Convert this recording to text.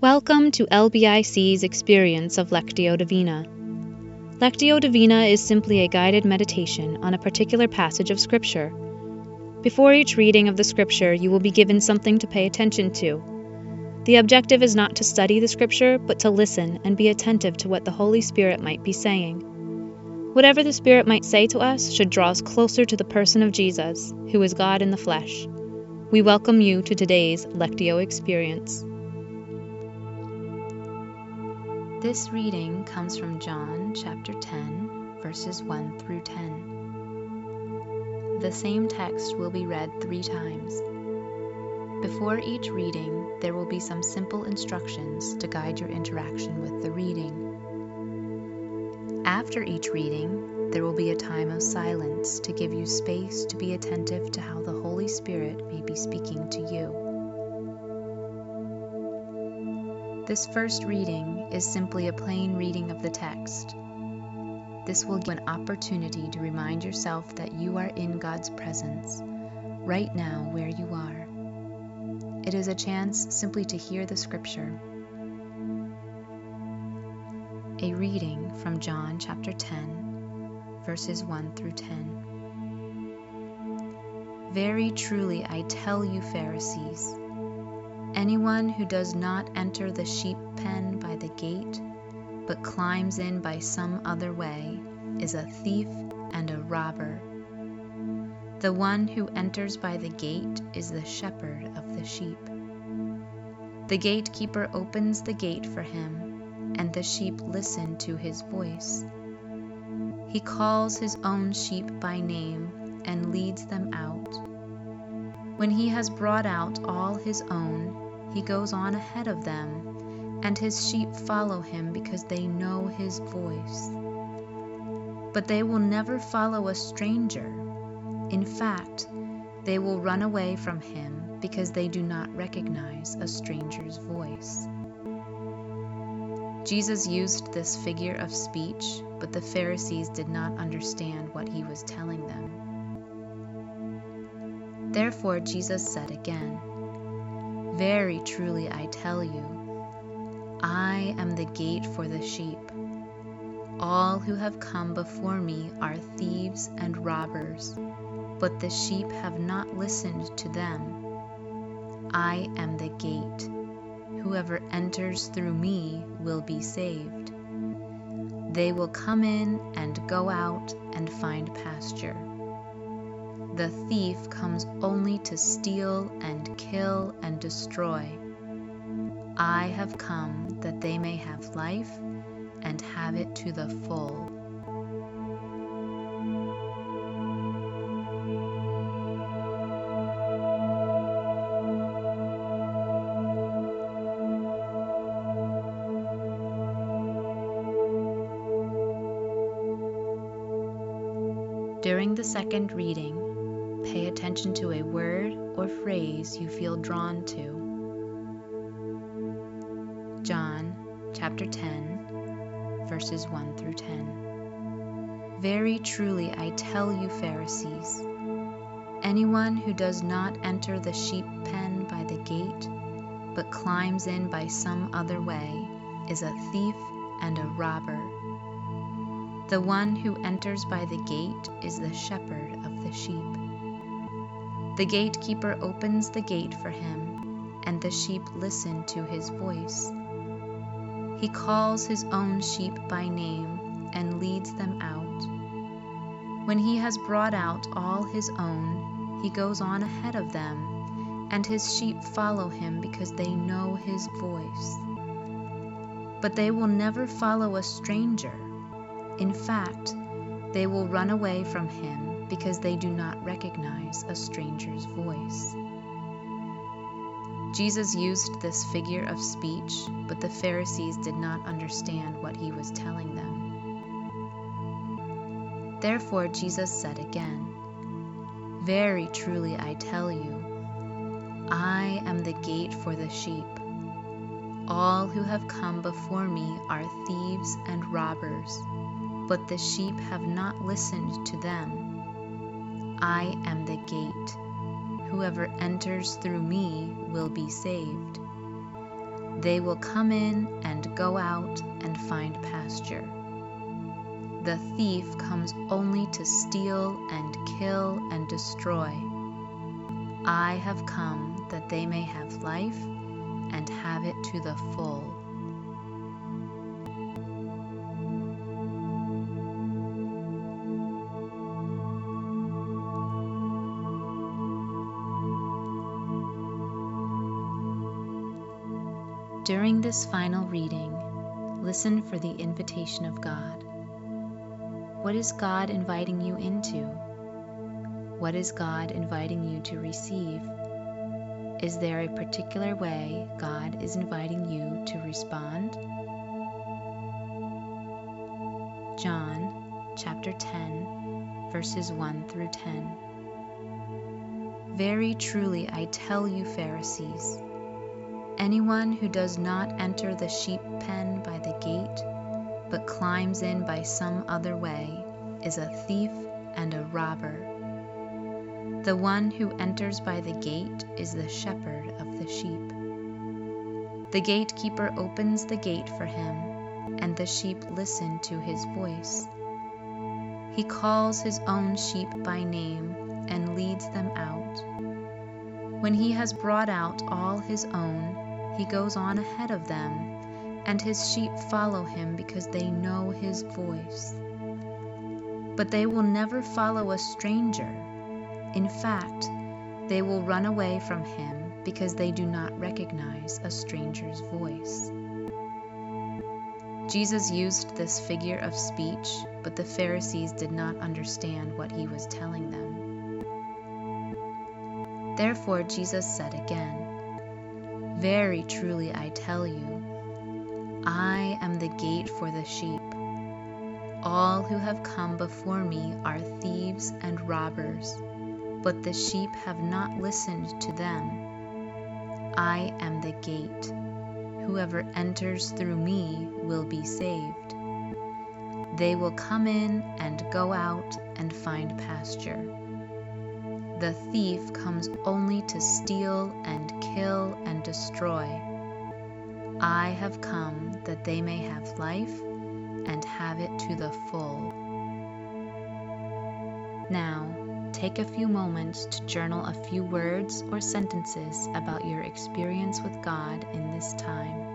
Welcome to LBIC's experience of Lectio Divina. Lectio Divina is simply a guided meditation on a particular passage of Scripture. Before each reading of the Scripture, you will be given something to pay attention to. The objective is not to study the Scripture, but to listen and be attentive to what the Holy Spirit might be saying. Whatever the Spirit might say to us should draw us closer to the person of Jesus, who is God in the flesh. We welcome you to today's Lectio experience. This reading comes from John chapter 10, verses 1 through 10. The same text will be read 3 times. Before each reading, there will be some simple instructions to guide your interaction with the reading. After each reading, there will be a time of silence to give you space to be attentive to how the Holy Spirit may be speaking to you. This first reading is simply a plain reading of the text. This will give you an opportunity to remind yourself that you are in God's presence, right now where you are. It is a chance simply to hear the Scripture. A reading from John chapter 10, verses 1 through 10. Very truly I tell you, Pharisees, anyone who does not enter the sheep pen by the gate, but climbs in by some other way, is a thief and a robber. The one who enters by the gate is the shepherd of the sheep. The gatekeeper opens the gate for him, and the sheep listen to his voice. He calls his own sheep by name and leads them out. When he has brought out all his own, he goes on ahead of them, and his sheep follow him because they know his voice. But they will never follow a stranger. In fact, they will run away from him because they do not recognize a stranger's voice. Jesus used this figure of speech, but the Pharisees did not understand what he was telling them. Therefore Jesus said again, very truly I tell you, I am the gate for the sheep. All who have come before me are thieves and robbers, but the sheep have not listened to them. I am the gate. Whoever enters through me will be saved. They will come in and go out and find pasture. The thief comes only to steal and kill and destroy. I have come that they may have life and have it to the full. During the second reading, pay attention to a word or phrase you feel drawn to. John chapter 10, verses 1 through 10. Very truly I tell you, Pharisees, anyone who does not enter the sheep pen by the gate, but climbs in by some other way, is a thief and a robber. The one who enters by the gate is the shepherd of the sheep. The gatekeeper opens the gate for him, and the sheep listen to his voice. He calls his own sheep by name and leads them out. When he has brought out all his own, he goes on ahead of them, and his sheep follow him because they know his voice. But they will never follow a stranger. In fact, they will run away from him because they do not recognize a stranger's voice. Jesus used this figure of speech, but the Pharisees did not understand what he was telling them. Therefore Jesus said again, very truly I tell you, I am the gate for the sheep. All who have come before me are thieves and robbers, but the sheep have not listened to them. I am the gate. Whoever enters through me will be saved. They will come in and go out and find pasture. The thief comes only to steal and kill and destroy. I have come that they may have life and have it to the full. During this final reading, listen for the invitation of God. What is God inviting you into? What is God inviting you to receive? Is there a particular way God is inviting you to respond? John chapter 10, verses 1 through 10. Very truly I tell you, Pharisees, anyone who does not enter the sheep pen by the gate, but climbs in by some other way, is a thief and a robber. The one who enters by the gate is the shepherd of the sheep. The gatekeeper opens the gate for him, and the sheep listen to his voice. He calls his own sheep by name and leads them out. When he has brought out all his own, he goes on ahead of them, and his sheep follow him because they know his voice. But they will never follow a stranger. In fact, they will run away from him because they do not recognize a stranger's voice. Jesus used this figure of speech, but the Pharisees did not understand what he was telling them. Therefore Jesus said again, very truly I tell you, I am the gate for the sheep. All who have come before me are thieves and robbers, but the sheep have not listened to them. I am the gate. Whoever enters through me will be saved. They will come in and go out and find pasture. The thief comes only to steal and kill and destroy. I have come that they may have life and have it to the full. Now, take a few moments to journal a few words or sentences about your experience with God in this time.